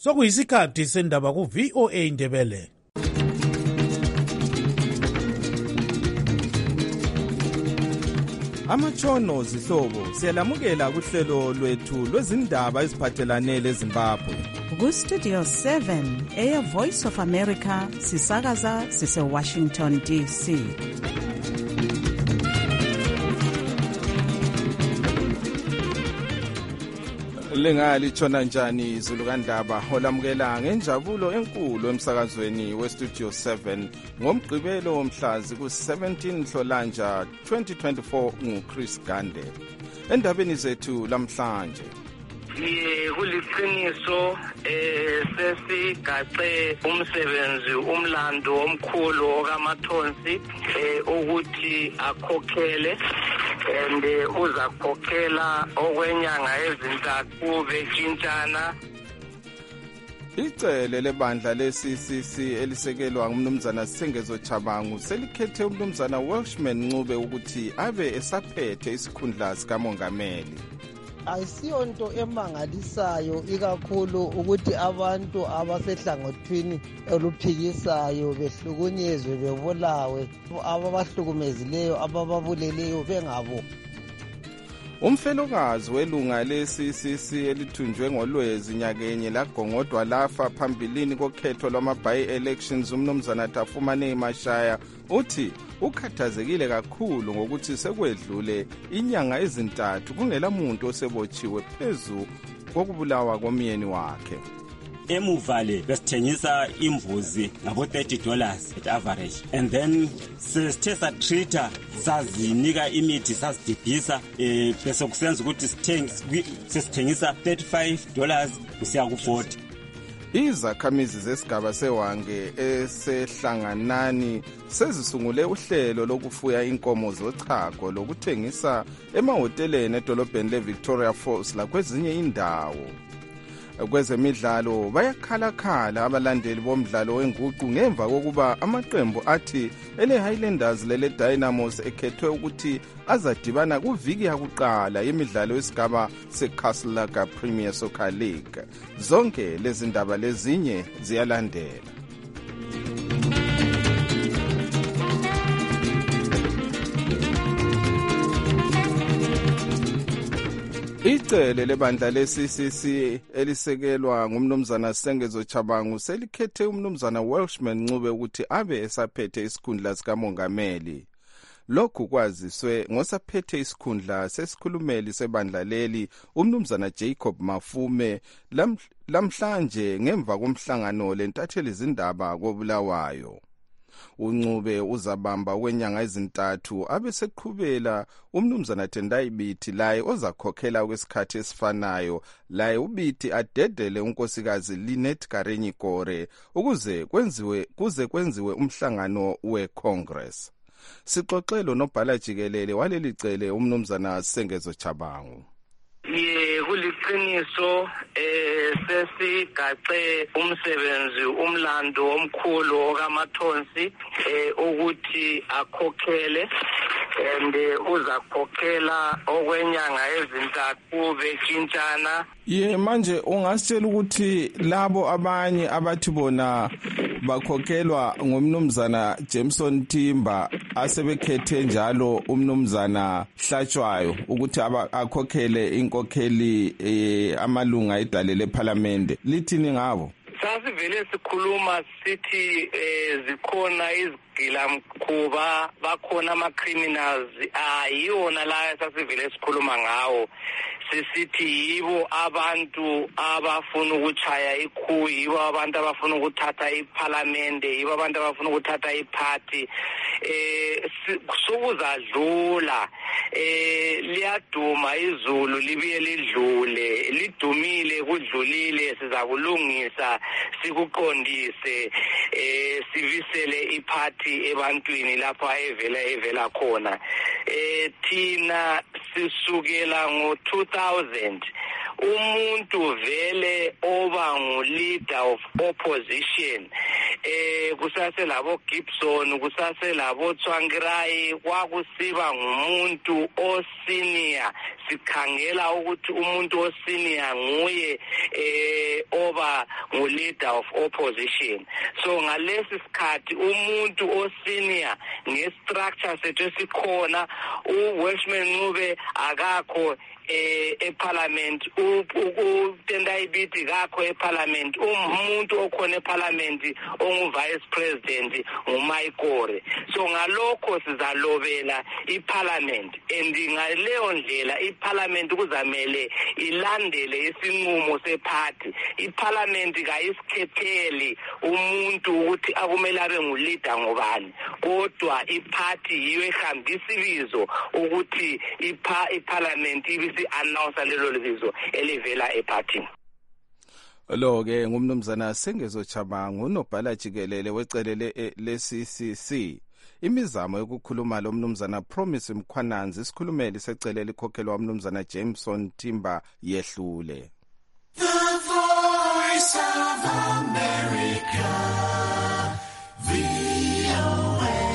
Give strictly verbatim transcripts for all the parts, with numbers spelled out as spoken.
Sokuyisikhathi sendaba ku V O A Ndebele. Amatshono zihlobo siyalamukela kuhlelo lwethu lwezindaba eziphathelane leZimbabwe. Ku Studio seven, Air Voice of America, sisakaza sise Washington D C. Lengali tshona njani izulu kandaba olamukela ngenjabulo enkulu emsakazweni we Studio seven ngomgqibelo womhlazi ku seventeen Nhlolanja twenty twenty-four nguChris Gande. Endabeni zethu lamhlanje Ye kuliqiniso eh sesigaxe umsebenzi umlando omkhulu okaMathonsi eh ukuthi akhokhele and uzakhokhela okwenyanga ezintathu betshintshana. Icele lebandla le-C C C elisekelwa ngumnumzana Sengezo Chabangu selikhethe umnumzana Welshman Ncube ukuthi abe esaphethe isikhundla sikamongameli. Ayisiyonto emangalisayo ikakhulu ukuthi abantu abasehlangothini oluphikisayo behlukunyezwe bebulawe ababahlukumezileyo abababuleleyo bengabo. Umfelokazi welunga le-C C C elithunjwe ngolwezi nyakenye lagongodwa lafa phambilini kokhetho lwama-by-elections umnumzana Tafumane Mashaya uthi ukhathazekile kakhulu ngokuthi sekwedlule inyanga ezintathu kungela muntu osebotshiwe phezu kokubulawa komyeni wakhe. Emuva le besithengisa imbuzi ngabo thirty dollars at average, and then sesithe satreater sazinika imithi sasidibhisa eh bese kusenza ukuthi sesithengisa thirty-five dollars kusiya ku forty. Izakhamizi zesigaba sewange esehlanganani sezisungule uhlelo lokufuya inkomo zochago lokuthengisa emahoteleni edolobheni leVictoria Falls lakwezinye indawo. Kwezemidlalo bayakhalakhala abalandeli bomdlalo wenguqu ngemva kokuba amaqembu athi ele Highlanders lele Dynamos ekhethwe ukuthi azadibana kuviki yakuqala yemidlalo yesigaba seCastle Premier Soccer League. Zonke lezi ndaba lezinye ziyalandela. Icele lebandla le-C C C elisekelwa ngumnumzana Sengezo Chabangu selikhethe umnumzana Welshman Ncube ukuthi abe esaphethe isikhundla sikamongameli. Lokhu kwaziswe ngosaphethe isikhundla sesikhulumeli sebandla leli umnumzana Jacob Mafume lamhlanje ngemva komhlangano lentatheli izindaba kobulawayo. Uncube uzabamba kwenyanga ezintathu abeseqhubela umnumzana Tendai Biti laye ozakhokhela kwesikhathi esifanayo laye uBiti adedele unkosikazi Linet Karenyi Kore ukuze kwenziwe kuze kwenziwe umhlangano weCongress. Sixoxelo nobhala jikelele waleli cele umnumzana Sengezo Chabangu. Ye kuliqiniso eh sesigaxe umsebenzi umlando omkhulu okaMathonsi eh ukuthi akhokhele and uzakhokhela okwenyanga ezintathu betshintshana. Ye manje ungasitshela ukuthi labo abanye abathi bona bakhokhelwa ngumnumzana Jameson Timba asebekhethe njalo umnumzana Hlatshwayo ukuthi akhokhele inkokheli eh, amalunga edale leParliament lithini ngabo? Sasivele sikhuluma sithi eh, zikhona izigilamkhuba bakhona ama-criminals ayiyona la sasivele sikhuluma ngawo sisithi yibo abantu abafuna ukuchaya ikhu yibo abantu abafuna ukuthatha iParliament yibo abantu abafuna ukuthatha iparty eh sokuzadlula eh liyaduma izulu libuye lidlule lidumile kudlulile sizakulungisa sikuqondise eh sivisele iparty ebantwini lapha evela evela khona eh thina sisukela ngo two thousand umuntu vele oba ngu leader of opposition eh kusase labo Gibson kusase labo Tsvangirai kwakusiba ngumuntu osenior sikhangela ukuthi umuntu osenior nguye eh oba ngu-leader of opposition. So ngalesi sikhathi umuntu osenior ngestructure sethu esikhona uWelshman Ncube akakho eh eParliament uTendai Biti kakho eParliament umuntu okhona eParliament ongu-Vice President nguMaikore. So ngalokho sizalobela iParliament and ngaleyo ndlela iParliament kuzamele ilandele isinqumo separty. iParliament kayisikhetheli umuntu ukuthi akumele abe ngu-leader ngobani, kodwa iparty yiyo ehambisa ibizo ukuthi iParliament ibisi-announce lelo libizo elivela eparty. Lo ke ngumnumzana Sengezo Chabangu unobhala jikelele wecelele le-C C C. Imizamo yokukhuluma lo mnumzana Promise Mkhwananzi isikhulumeli secelele likhokhelwa umnumzana Jameson Timba yehlule. The Voice of America, V O A.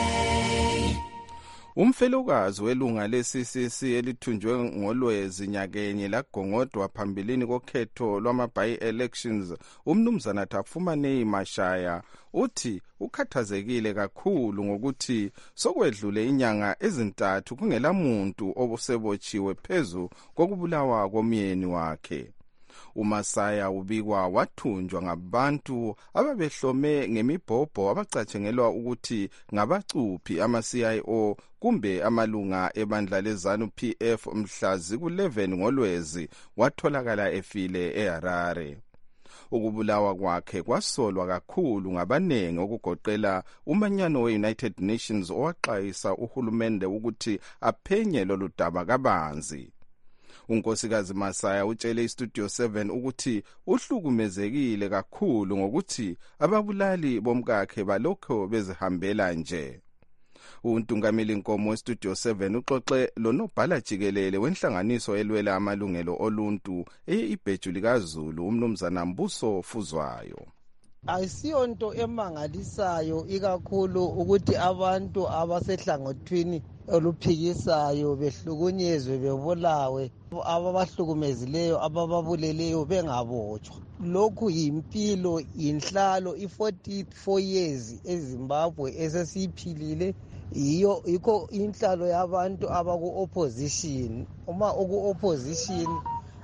Umfelokazi welunga le-C C C elithunjwe ngolwezi nyakenye lagongodwa phambilini kokhetho lwama-by-elections umnumzana Tafumane Mashaya uthi ukhathazekile kakhulu ngokuthi sokwedlule inyanga ezintathu kungela muntu obusebotshiwe phezu kokubulawa komyeni wakhe. uMasaya ubikwa wathunjwa ngabantu ababehlome ngemibhobho abacatshengelwa ukuthi ngabacuphi ama-C I O kumbe amalunga ebandla leZANU P F mhlazi ku-eleven ngolwezi watholakala efile eHarare. Ukubulawa kwakhe kwasolwa kakhulu ngabanengi okugoqela umanyano we-United Nations owaxwayisa uhulumende ukuthi aphenye lolu daba kabanzi. Unkosikazi Masaya utshele iStudio seven ukuthi uhlukumezekile kakhulu ngokuthi ababulali bomkakhe balokho bezihambela nje. Untungameli Nkomo weStudio seven uxoxe lonobhala jikelele wenhlanganiso elwela amalungelo oluntu eibheju likaZulu umnumzana Mbuso Fuzwayo. Ayisiyonto emangalisayo ikakhulu ukuthi abantu abasehlangothini oluphikisayo behlukunyezwe bebulawe ababahlukumezileyo abababuleleyo bengabotshwa. Lokhu yimpilo inhlalo i-forty-four years eZimbabwe esesiphilile iyo ikho inhlalo yabantu abaku-opposition. Uma uku-opposition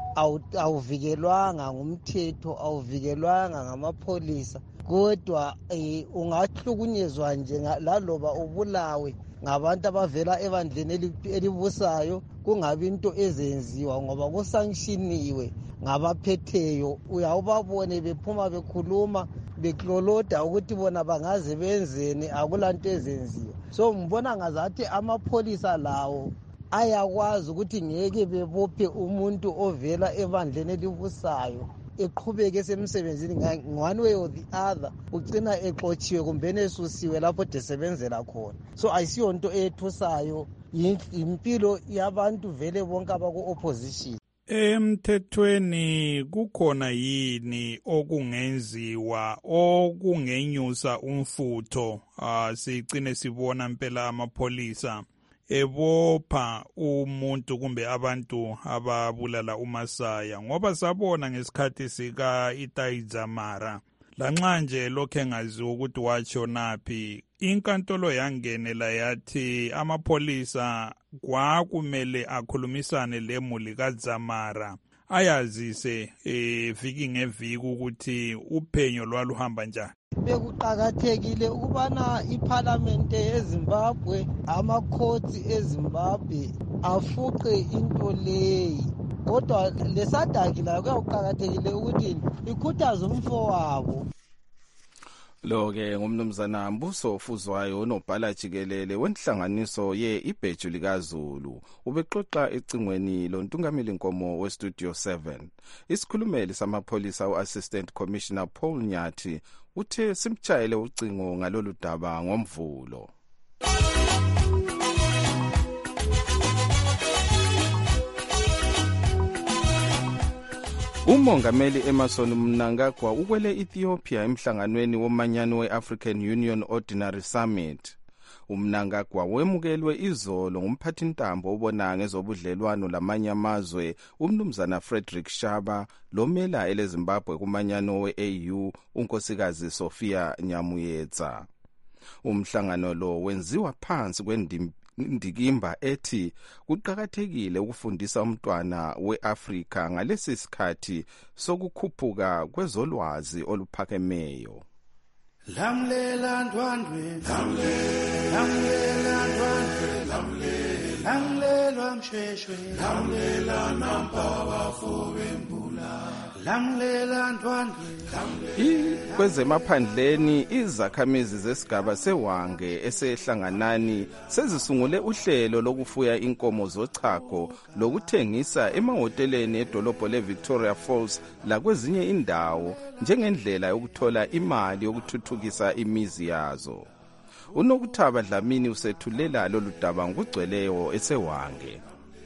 awuvikelwanga ngumthetho awuvikelwanga ngamapholisa kodwa eh, ungahlukunyezwa nje laloba ubulawe ngabantu abavela ebandleni elibusayo kungabi into ezenziwa ngoba kusankshiniwe ngabaphetheyo. Uyawubabone bephuma bekhuluma bekloloda ukuthi bona bangaze benzeni akulanto ezenziwa. So ngibona ngazathi amapholisa lawo ayakwazi ukuthi ngeke bebophe umuntu ovela ebandleni elibusayo eqhubeke esemsebenzini one way or the other ugcina exotshiwe kumbe esusiwe lapho desebenzela khona. So ayisiyonto ethusayo impilo yabantu vele bonke abaku-opposition. Emthethweni kukhona yini okungenziwa okungenyusa umfutho uh, sicine sibona impela amapholisa ebopha umuntu kumbe abantu ababulala uMasaya ngoba sabona ngesikhathi sika Itai Dzamara lanxa nje lokho engaziwa ukuthi watsho naphi inkantolo yangenela yathi amapholisa kwakumele akhulumisane lemuli kaDzamara ayazise eviki ngeviki ukuthi uphenyo lwaluhamba njani. Bekuqakathekile ukubana iParliament yeZimbabwe amakhoti eZimbabwe afuqe into leyi kodwa lesadaki layo kuqakathekile ukuthi ikhuthaze umfowabo. Lo ke ngumnumzana Mbuso Fuzwayo onobhala jikelele wenhlanganiso ye-ibheju likaZulu ubexoxa ecingweni lontungameli Nkomo weStudio seven. Isikhulumeli samapholisa uAssistant Commissioner Paul Nyathi uthe simtshayele ucingo ngalolu daba ngomvulo. Umongameli Emmerson Mnangagwa ukwele Ethiopia emhlanganweni womanyano we-African Union Ordinary Summit. UMnangagwa wemukelwe izolo ngumphathintambo obona ngezobudlelwano lamanye amazwe uMnumzana Frederick Shaba lomela eleZimbabwe kumanyano we-A U unkosikazi Sophia Nyamuyetsa. Umhlangano lo wenziwa phansi kwendikimba ethi kuqhakathekile ukufundisa umntwana weAfrika ngalesi sikhathi sokukhuphuka kwezolwazi oluphakemeyo. Lamlela ndwandwe lamlela ndwandwe lamlela msheshwe lamlela nampaba fobembula lamlela ndwandwe. Kwezemaphandleni izakhamizi zesigaba seWange esehlanganani sezisungule uhlelo lokufuya inkomo zochago lokuthengisa emahoteleni edolobho leVictoria Falls lakwezinye indawo njengendlela yokuthola imali yokuthuthukisa imizi yazo. UNokuthaba Dlamini usethulela lolu daba ngokugcweleyo eseWange.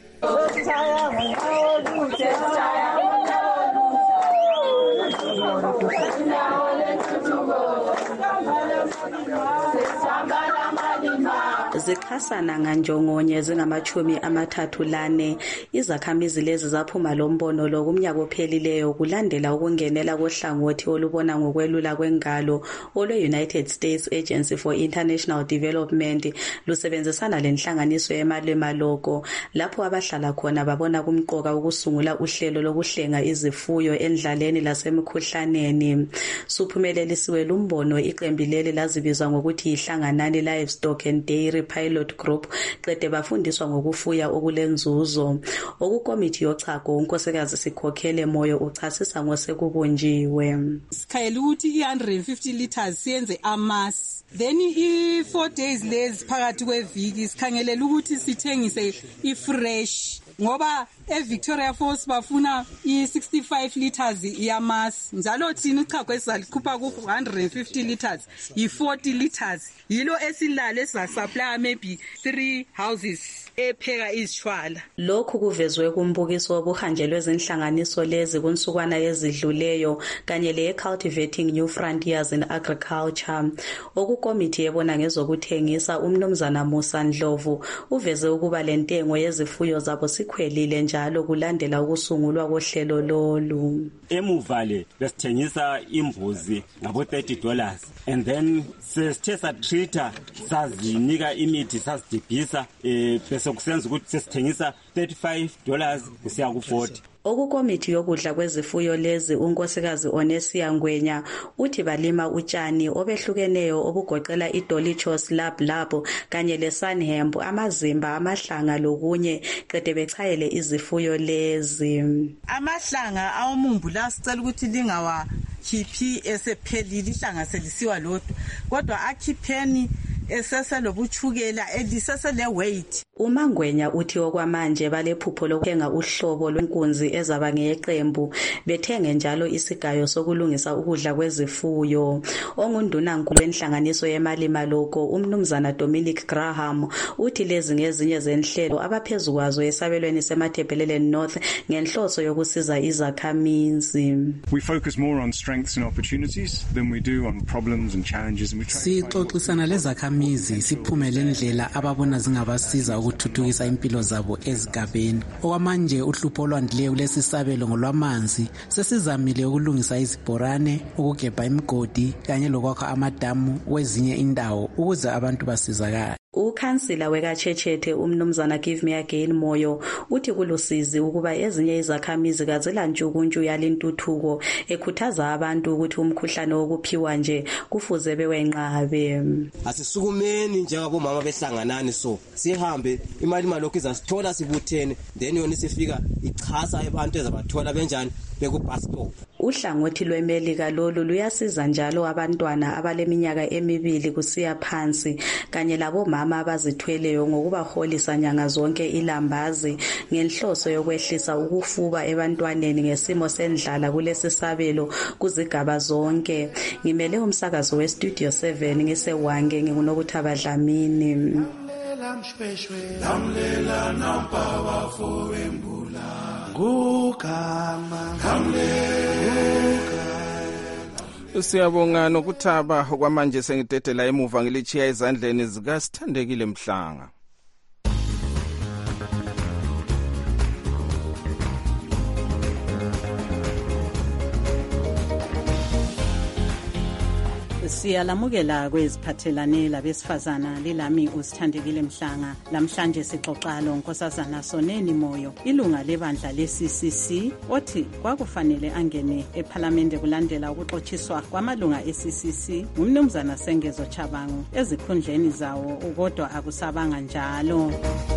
Zikhasana nganjongonye zingamachumi amathathu lane. Izakhamizi lezi zaphuma lombono lo kumnyaka ophelileyo kulandela ukungenela kohlangothi olubona ngokwelula kwengalo olwe-United States Agency for International Development lusebenzisana lenhlanganiso yemali maloko lapho abahlala khona babona kumqoka ukusungula uhlelo lokuhlenga izifuyo endlaleni lasemkhuhlaneni. Suphumelelisiwe lumbono iqembu leli lazibizwa ngokuthi ihlanganani Livestock and Dairy Pilot Group qede bafundiswa ngokufuya okulenzuzo. Okukomiti yochago unkosikazi Sikhokhele Moyo uchasisa ngosekubunjiwe. Sikhayela ukuthi i one hundred fifty liters siyenze amasi. Then i four days lezi phakathi kweviki sikhangelela ukuthi sithengise i fresh. Ngoba eVictoria Falls bafuna i sixty-five liters yamasi njalo thina uchago esalikhupha ku one hundred fifty liters i forty liters yilo esilale esasupply maybe three houses epheka izishwala. Lokhu kuvezwe kumbukiso wobuhanjelwe zinhlanganiso lezi kunsukwana yezidluleyo kanye le Cultivating New Frontiers in Agriculture. Okukomiti yebona ngezokuthengisa uMnumzana Musa Ndlovu uveze ukuba lentengo yezifuyo zabo sikhwelile njalo kulandela ukusungulwa kohlelo lolu. Emuvale besithengisa imbuzi ngabo thirty dollars and then sesithe satreater sazinika imithi sazidibhisa eh bese kusenza ukuthi sesithengisa thirty-five dollars kusiya ku forty. Okukomiti yokudla kwezifuyo lezi unkosikazi Onesia Ngwenya uthi balima utshani obehlukeneyo obugoqela iDolichos Lab Lab kanye leSunhemp amazimba amahlanga lokunye qede bechayele izifuyo lezi. Amahlanga awumumbu la sicela ukuthi lingawa khiphi esephelile ihlanga selisiwa lodwa kodwa akhipheni esese lobuchukela elisese le weight. UMangwenya uthi okwamanje balephupho lokuthenga uhlobo lwenkunzi ezaba ngeqembu bethenge njalo isigayo sokulungisa ukudla kwezifuyo. Ongunduna nkulu enhlanganiso yemali maloko uMnumzana Dominic Graham uthi lezi ngezinye zenhlelo abaphezukwazo esabelweni seMathebheleleni North ngenhloso yokusiza izakhamizi. We focus more on strengths and opportunities than we do on problems and challenges and we try. Sixoxisana lezakhamizi siphumele indlela ababona zingabasiza ukuthuthukisa impilo zabo ezigabeni. Okwamanje uhlupho olwandileyo kulesisabelo ngolwamanzi sesizamile ukulungisa izibhorane ukugebha imigodi kanye lokwakha amadamu kwezinye indawo ukuze abantu basizakale. Ukhansila wekaChechethe uMnumzana Give Me Again Moyo uthi kulusizi ukuba ezinye izakhamizi kazela ntshukuntshu yalintuthuko ekhuthaza abantu ukuthi umkhuhlane wokuphiwa nje kufuze bewenqabe. Asisukumeni njengabomama behlanganani so sihambe imali malokhu izasithola sibuthene then yona sifika ichasa abantu ezabathola benjani bekubhasstop. Uhlangothi lwemelika lolu luyasiza njalo abantwana abaleminyaka emibili kusiya phansi kanye labo mama abazithweleyo ngokubaholisa nyanga zonke ilambazi ngenhloso yokwehlisa ukufuba ebantwaneni ngesimo sendlala kulesi sabelo kuzigaba zonke. Ngimele umsakazo weStudio seven ngiseWange nginguNokuthaba Dlamini. Lamlela mshweshwe lamlela nampaba fowembula ngugama Siyabonga nokuthaba kwamanje sengidedela emuva ngilichiya ezandleni zika Sithandekile Mhlanga. Siyalamukela kweziphathelane labesifazana lilami uSithandekile Mhlanga. Lamhlanje sixoxa lo Nkosazana Soneni Moyo, ilunga lebandla le-C C C, othi kwakufanele angene ePhalamende kulandela ukuxotshiswa kwamalunga e-C C C ngumnumzana Sengezo Chabangu ezikhundleni zawo, kodwa akusabanga njalo.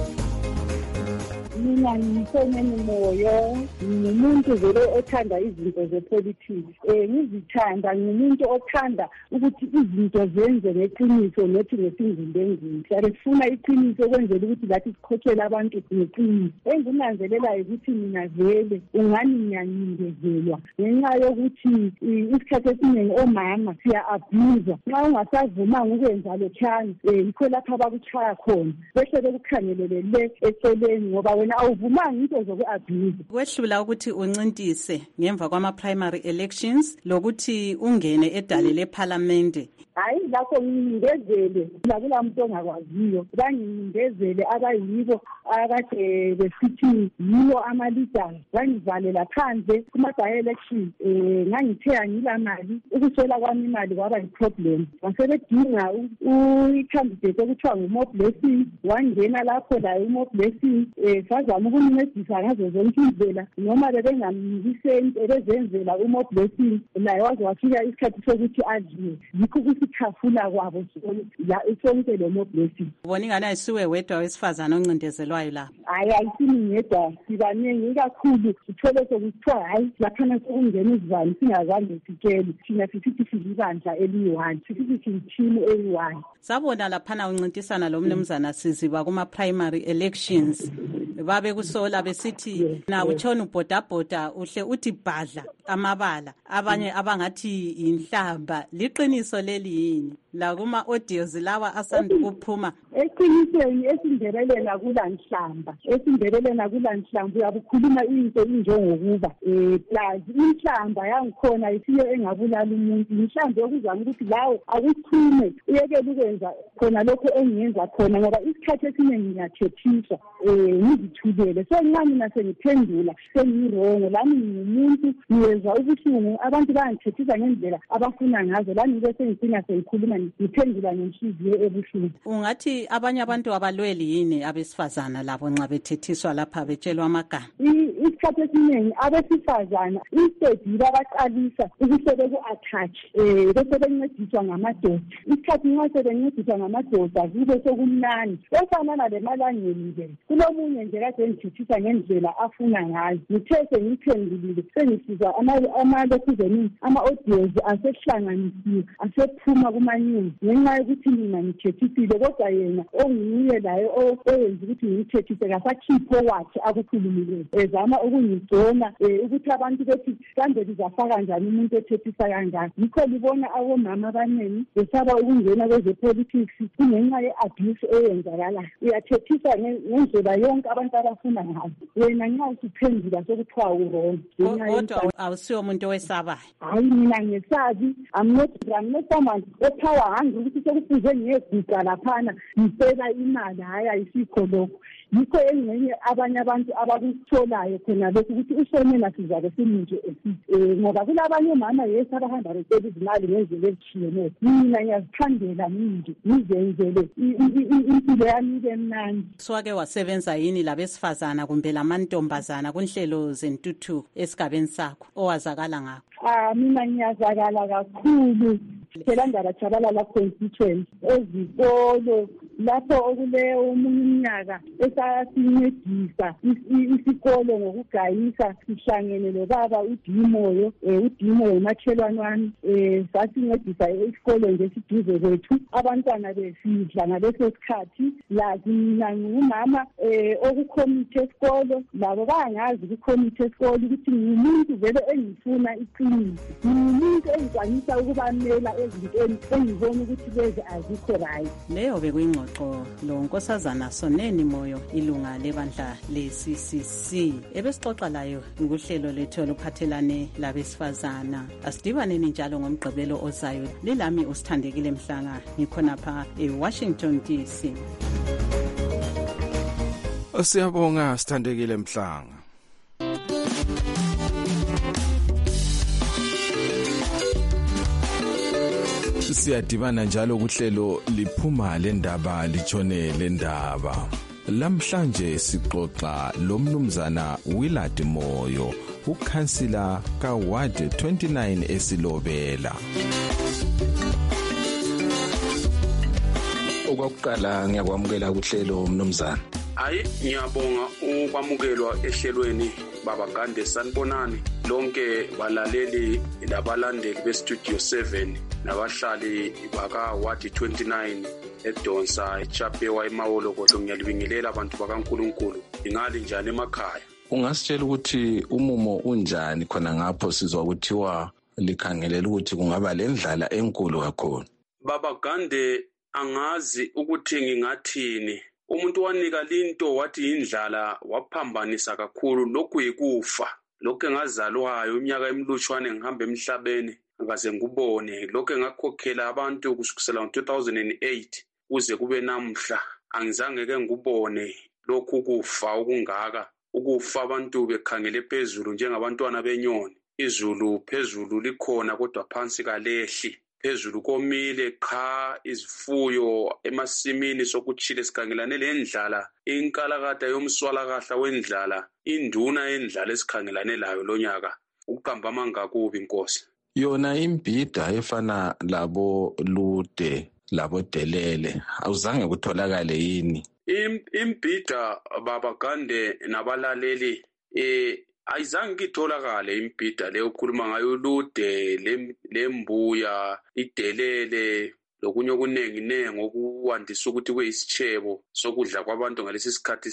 Mina ngisoneni Moyo, ngumuntu vele othanda izinto zepolitics. Eh ngizithanda, ngumuntu othanda ukuthi izinto zenze ngeqiniso nethi ngesingindengini. Siyafuna iqiniso ukwenzela ukuthi lathi sikhokhela abantu ngeqiniso. Enginanzelela ukuthi mina vele ungani ngiyancindezelwa ngenxa yokuthi isikhathi esiningi omama siya abuse. Nxa ungasavumanga ukwenza lo chance, eh yikho lapha abakuchaya khona. Bese bekukhangelele le eceleni ngoba wena awuvumanga into zoku-abuse. Kwehlula ukuthi uncintise ngemva kwama-primary elections lokuthi ungene edale lephalamende. Hayi lapho ngingezele lakula muntu ongakwaziyo bangingezele abayibo akade besithi yiwo ama-leaders bangivalela phandle kuma-by-election. Eh ngangithe angila mali, ukuswela kwami imali kwaba yi-problem. Basebedinga i-candidate okuthiwa nguMo Blessing, wangena lapho laye uMo Blessing eh sazama ukumncedisa ngazo zonke indlela, noma bebengamniki isenti ebezenzela uMo Blessing naye waze wafika isikhathi sokuthi adliwe. Yikho kusikhafula kwabo la sonke lo Mo Blessing. Ubona ingane ayisuwe wedwa wesifazana oncindezelwayo lapha. Hayi ayisini ngedwa, sibaningi kakhulu. Sithole sokuthiwa hayi laphana sokungena izivalo singazange sitshele. Thina sisithi silibandla eliyi-one, sisithi siyithimu eyi-one. Sabona laphana uncintisana lo mnumzana Siziba kuma-primary elections. Babe kusola besithi na utshona ubhodabhoda uhle uthi bhadla amabala, abanye abangathi inhlamba. Liqiniso leli yini la kuma audios lawa asanda ukuphuma? Eqinisweni esindebelena kulanhlamba, esindebelena kulanhlamba uyabukhuluma into injengokuba eh plus inhlamba yangikhona isiyo engabulala umuntu. Inhlamba yokuzama ukuthi lawo akuthume uyekele ukwenza khona lokho engiyenza khona ngoba isikhathi esiningi ngiyathethiswa eh ngizithulele. So nxa mina sengiphendula sengirongo lami ngumuntu ngiyenza ubuhlungu, abantu bayangithethisa ngendlela abafuna ngazo, lami ngibe sengicina sengikhuluma ngiphendula ngenhliziyo ebuhlungu. Ungathi abanye abantu abalweli yini abesifazana labo nxa bethethiswa lapha betshelwa amagama? Isikhathi esiningi abesifazana instead babaqalisa ukuthi beku-attach eh bese bencediswa ngamadoda. Isikhathi nxa sebencediswa ngamadoda kube sokumnani efanana lemalangeni nje. Kulomunye nje kade ngithethisa ngendlela afuna ngayo, ngithe sengiphendulile sengisizwa ama-lokhuzeni ama-audios asehlanganisiwe asephuma kuma-news ngenxa yokuthi mina ngithethisile, kodwa yena onguye laye oyenza ukuthi ngithethise kasakhipho wakhe akukhulumileyo ezama ukungigcona ukuthi abantu bethi kambe lizafaka njani umuntu ethethisa kangaka. Yikho libona abomama abaningi besaba ukungena kwezepolitics kungenxa ye-abuse eyenzakalayo. Uyathethisa ngendlela yonke abantu abafuna ngayo, wena nxa usuphendula sokuthiwa urongo. Kodwa awusiyo umuntu owesabayo. Hayi mina ngesabi, I'm not I'm not someone ophawa hanga ukuthi sekufuze ngiyeguga laphana ngibeka imali. Hayi ayisikho lokho. Yikho engcenye abanye abantu abakutholayo khona lokho ukuthi usonela sizabe siminje esithi ngoba kulabanye mama yesi abahamba becela izimali ngendlela ezitshiyeneyo. Mina ngiyazithandela mindi ngizenzele impilo yami ibe mnandi. Swake wasebenza yini labesifazana kumbe lamantombazana kunhlelo zentuthu esigabeni sakho owazakala ngakho? Ah mina ngiyazakala kakhulu phela ngaratshabalala constituency ezikolo lapho okuleyo umunyaka esasincedisa isikolo ngokugayisa sihlangene lobaba uDimoyo uDimoyo umakhelwane wami sasincedisa isikolo nje siduze kwethu abantwana besidla ngaleso sikhathi. Lazi mina ngumama okucommittee esikolo labo bayangazi kucommittee esikolo ukuthi ngumuntu vele engifuna iqiniso, ngumuntu engikwanisa ukubamela ezintweni engibona ukuthi lezi azikho right. Leyo bekuyingxoxo ngxoxo lo Nkosazana Soneni Moyo, ilunga lebandla le-C C C. Ebesixoxa layo ngohlelo lethu oluphathelane labesifazana. Asidibaneni njalo ngomgqibelo ozayo. Lilami uSithandekile Mhlanga, ngikhonapha eWashington D C. Siyabonga Sithandekile Mhlanga. Siyadibana njalo kuhlelo liphuma lendaba litshone lendaba. Lamhlanje sixoxa lomnumzana Willard Moyo, ukhansila kaWard twenty-nine eSilobela. Okwakuqala ngiyakwamukela kuhlelo mnumzana. Hayi ngiyabonga ukwamukelwa ehlelweni Baba Gande sanibonani lonke balaleli labalandeli beStudio seven nabahlali baka Ward twenty-nine eDonsa eChapewa eMawolo kodwa ngiyalibingelela abantu bakaNkuluNkulu ingali njani emakhaya. Ungasitshela ukuthi umumo unjani khona ngapho sizwa ukuthiwa likhangelela ukuthi kungaba lendlala enkulu kakhulu. Baba Gande angazi ukuthi ngingathini. Umuntu wanika linto wathi indlala waphambanisa kakhulu lokhu yikufa. Lokho engazalwayo iminyaka emilutshwane ngihamba emhlabeni ngaze ngubone lokho engakhokhela abantu kusukela ngo two thousand eight kuze kube namhla angizange ke ngubone lokhu kufa okungaka. Ukufa abantu bekhangele phezulu njengabantwana benyoni. Izulu phezulu likhona kodwa phansi kalehli. Phezulu komile qha izifuyo emasimini sokuchile sikhangelane lendlala inkalakada yomswalakahla wendlala induna yendlala esikhangelane layo lonyaka ukuqamba mangakubi inkosi. Yona imbida efana labo lude labo delele awuzange kutholakale yini? Imbida Baba Gande nabalaleli eh ayizange ngitholakale imbida leyo ukhuluma ngayo lude lembuya idelele lokunye okunengi nengi okuwandisa ukuthi kuyisitshebo sokudla kwabantu ngalesi sikhathi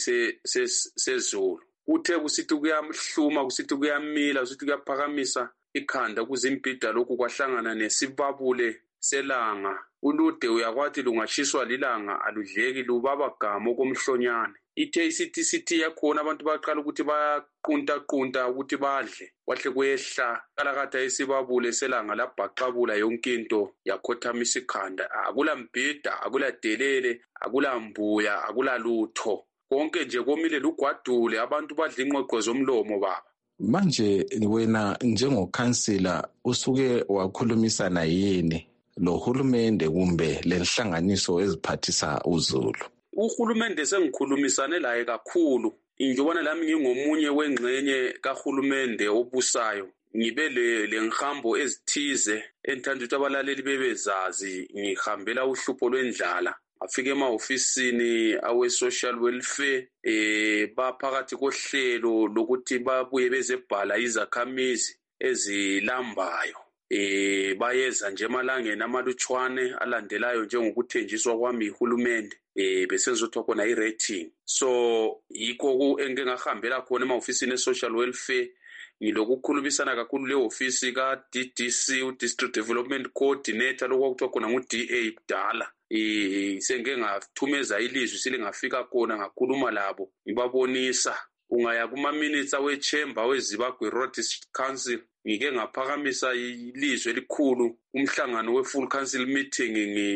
sezulu. Kuthe kusithi kuyamhluma kusithi kuyamila kusithi kuyaphakamisa ikhanda ukuze imbida lokhu kwahlangana nesibabule selanga. Ulude uyakwathi lungashiswa lilanga aludleki lubaba gama okomhlonyane. Ithe isithi sithi yakhona abantu baqala ukuthi bayaqunta qunta ukuthi badle wahle kwehla kalakatha esibabule selanga labhaqabula yonke into yakhothamisa ikhanda. Akula mbhida akula delele akula mbuya akula lutho konke nje komile lugwadule abantu badla ingqoqo zomlomo baba. Manje wena njengokhansila usuke wakhulumisana yini lohulumende kumbe lenhlanganiso eziphathisa uzulu? Uhulumende sengikhulumisane laye kakhulu. Ngibona lami ngingomunye wengxenye kahulumende obusayo. Ngibe le lengihambo ezithize enthanda ukuthi abalaleli bebezazi ngihambela uhlupho lwendlala. Afike ema-ofisini awe social welfare eh baphakathi kohlelo lokuthi babuye bezebhala izakhamizi ezilambayo. Eh bayeza nje emalangeni amalutshwane alandelayo njengokuthenjiswa kwami ihulumende eh besenzothwa khona i-rating. So yikho ku engengahambela khona ema-ofisini e-social welfare ngilokukhulumisana kakhulu le ofisi ka D D C u-District Development Coordinator lokwakuthiwa khona ngu-D A kudala. Eh sengeke ngathumeza ilizwi silingafika khona ngakhuluma labo ngibabonisa. Ungaya kuma minutes awe-chamber weZimbabwe Road Council ngike ngaphakamisa ilizwe elikhulu umhlangano we-full council meeting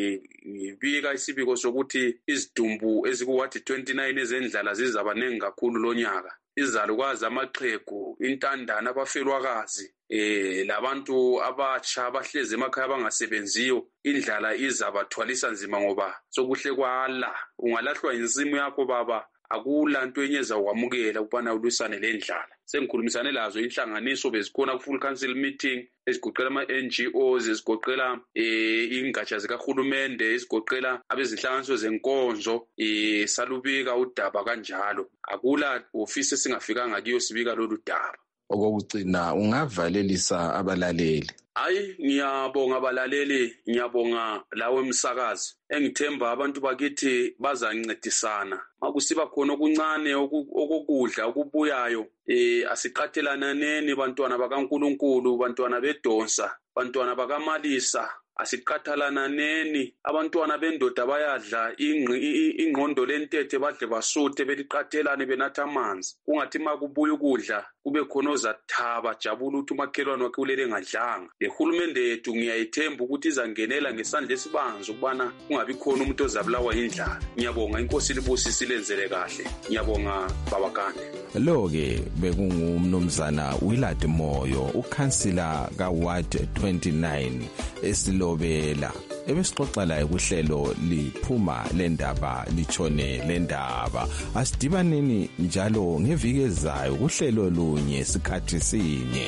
ngibika isibiko sokuthi izidumbu ezikuwadi twenty-nine ezendlala zizabanengi kakhulu lonyaka. Izalukwazi amaqhegu intandana abafelwakazi eh labantu abatsha abahleze emakhaya abangasebenziyo indlala izabathwalisa nzima ngoba sokuhle kwala ungalahlwa insimu yakho baba akula nto enyeza ukwamukela ukubana ulusane lendlala. Sengikhulumisane lazo inhlanganiso bezikhona ku full council meeting ezigoqela ama N G Os ezigoqela eh ingatsha zikahulumende ezigoqela abezinhlanganiso zenkonzo eh salubika udaba kanjalo. Akula office esingafikanga kiyo sibika lolu daba. Okugcina ungavalelisa abalaleli. Hayi ngiyabonga abalaleli ngiyabonga lawe emsakazi engithemba abantu bakithi bazancedisana makusiba khona okuncane okukudla okubuyayo eh asiqathelana neni bantwana bakaNkuluNkulu bantwana beDonsa bantwana bakaMalisa asiqathalananeni abantwana bendoda bayadla ingqondo lentethe badle basuthe beliqathelane benatha amanzi kungathi makubuya ukudla kube khona ozathaba jabula ukuthi umakhelwane wakhe ulele ngadlanga. Le hulumende yethu ngiyayithemba ukuthi izangenela ngesandla esibanzi ukubana kungabi khona umuntu ozabulawa indlala. Ngiyabonga inkosi libusisi lenzele kahle. Ngiyabonga baba Kande. Lo-ke bekungumnumzana Willard Moyo, ukhansila ka-Ward twenty-nine esilobela. Ebesixoxa laye kuhlelo liphuma lendaba litshone lendaba. Asidibaneni njalo ngeviki ezayo kuhlelo lunye sikhathi sinye.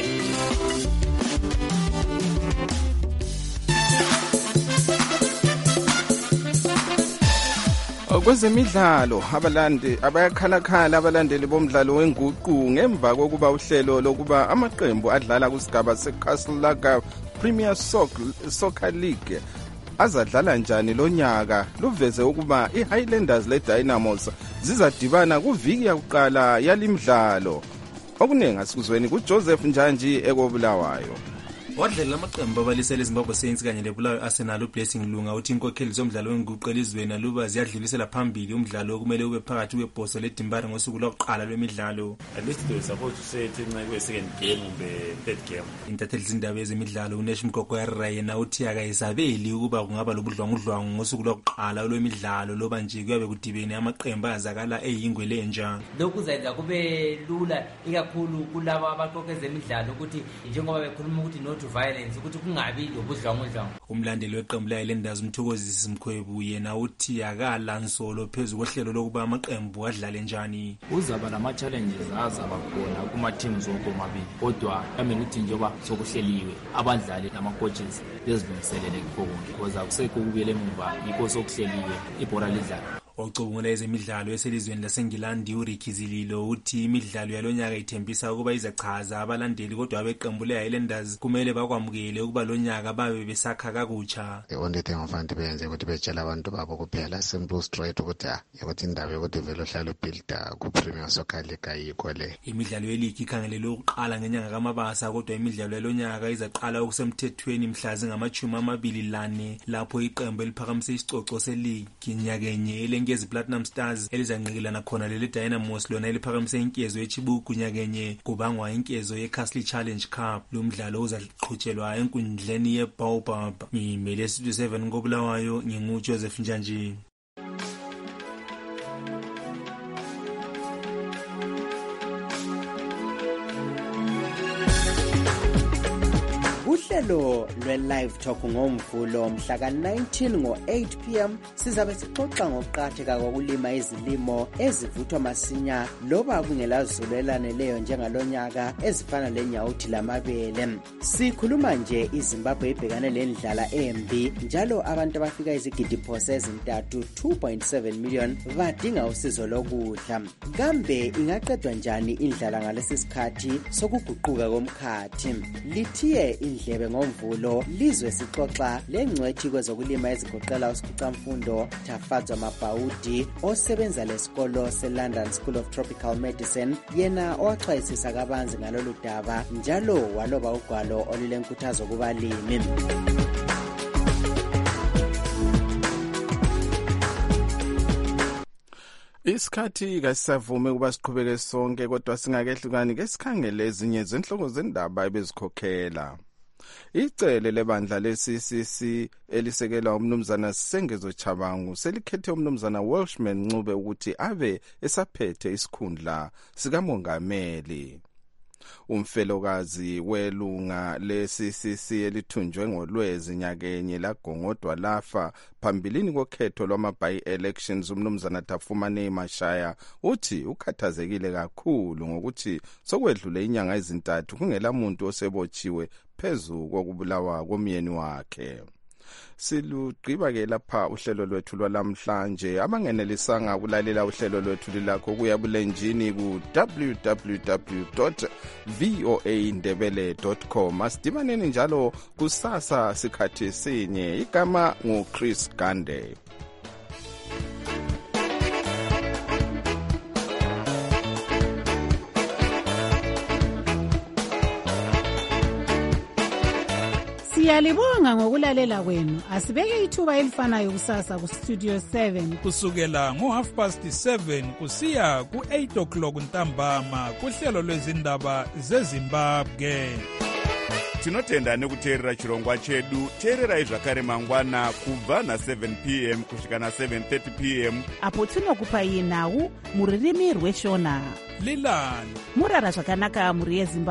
Kwezemidlalo abalandi abayakhalakhala abalandeli bomdlalo wenguqu ngemva kokuba uhlelo lokuba amaqembu adlala kusigaba seCastle Lager Premier Soccer League azadlala njani lonyaka luveze ukuba iHighlanders leDynamos zizadibana kuviki yakuqala yalimdlalo. Okuningi asikuzweni kuJoseph Njanji ekobulawayo. Wadlela amaqembu abalisele eZimbabwe Saints kanye leBulawayo Arsenal uBlessing Lunga uthi inkokheli zomdlalo wenguqu elizweni aluba ziyadlulisela phambili umdlalo okumele ube phakathi kwebhoso leDimbara ngosuku lokuqala lwemidlalo. At least they were supposed to say it in like second game kumbe third game. Intatheli zindaba ezemidlalo uNesh Mkokwera yena uthi akayisabeli ukuba kungaba lobudlwangudlwangu ngosuku lokuqala lwemidlalo loba nje kuyabe kudibene amaqembu azakala eyingwe lenja. Lokhu zenza kube lula ikakhulu kulabo abaqoqe ezemidlalo ukuthi njengoba bekhuluma ukuthi no to violence ukuthi kungabi lobudlwangudlwangu. Umlandeli weqembu leHighlanders uMthokozisi Mkhwebu yena uthi akala nsolo phezulu kohlelo lokuba amaqembu adlale njani. Uzaba nama challenges azaba khona kuma teams zonke omabili kodwa yami uthi njengoba sokuhleliwe abadlali nama coaches bezilungiselele konke because akusekho ukubuyela emuva yikho sokuhleliwe ibhola lidlala. Ocubungula ezemidlalo eselizweni laseNgilandi uRicky Zililo uthi imidlalo yalonyaka ithembisa ukuba izachaza abalandeli kodwa abeqembu leHighlanders kumele bakwamukele ukuba lonyaka babe besakha kakutsha. The only thing ofanele benze ukuthi betshela abantu babo kuphela simple straight ukuthi ukuthi indaba yokuthi vele ohlala ubuilda ku Premier Soccer League ayikho le. Imidlalo yeligi ikhangelele ukuqala ngenyanga kaMabasa kodwa imidlalo yalonyaka izaqala okusemthethweni mhla zingamachumi amabili lane lapho iqembu eliphakamise isicoco seligi nyakenye ngezi Platinum Stars elizanqikilana khona leli Dynamos lona eliphakamise inkezo eChibuku nyakenye kubangwa inkezo yeCastle Challenge Cup. Lo mdlalo uzaqhutshelwa enkundleni yeBaobab. Ngimele Studio seven ngobulawayo nginguJoseph Njanji. Uhlelo lwe-Live Talk ngomvulo mhla ka nineteen ngo eight p m sizabe sixoxa ngokuqhatheka kokulima izilimo ezivuthwa masinya loba kungelazulu elaneleyo njengalonyaka ezifana lenyawuthi lamabele. Sikhuluma nje iZimbabwe ibhekane lendlala embi njalo abantu abafika izigidi phose ezintathu two point seven million badinga usizo lokudla. Kambe ingaqedwa njani indlala ngalesi sikhathi sokuguquka komkhathi? Lithiye indlebe ngomvulo lizwe sixoxa lengcwethi kwezokulima ezigoqela uSikhicamfundo Tafadzwa Mabhaudi osebenza lesikolo seLondon School of Tropical Medicine, yena owaxwayisisa kabanzi ngalolu daba njalo waloba ugwalo olulenkuthazo kubalimi. Isikhathi kasisavume ukuba siqhubeke sonke kodwa singakehlukani ke sikhangele ezinye zenhloko zendaba ebezikhokhela. Icele lebandla le-C C C elisekela umnumzana Sengezo Chabangu selikhethe umnumzana Welshman Ncube ukuthi abe esaphethe isikhundla sikamongameli. Umfelokazi welunga le-C C C elithunjwe ngolwezi nyakenye lagongodwa lafa phambilini kokhetho lwama-by-elections umnumzana Tafumane Mashaya uthi ukhathazekile kakhulu ngokuthi sokwedlule inyanga ezintathu kungela muntu osebotshiwe phezu kokubulawa komyeni wakhe. Silugqiba ke lapha uhlelo lwethu lwalamhlanje. Abangenelisanga ukulalela uhlelo lwethu lakho kuya bulenjini ku w w w dot voa ndebele dot com. Asidibaneni njalo kusasa sikhathi sinye. Igama nguChris Gande. Siyalibonga ngokulalela kwenu. Asibeke ithuba elifanayo kusasa ku Studio seven kusukela ngo half past seven kusiya ku eight o'clock ntambama kuhlelo lwezindaba zeZimbabwe. Tinotenda nekuteerera chirongwa chedu. Teererai zvakare mangwana kubva na seven p m kusvika na seven thirty p m apo tinokupai nhau muririmi rweshona. Lilani murara zvakanaka muri yeZimbabwe.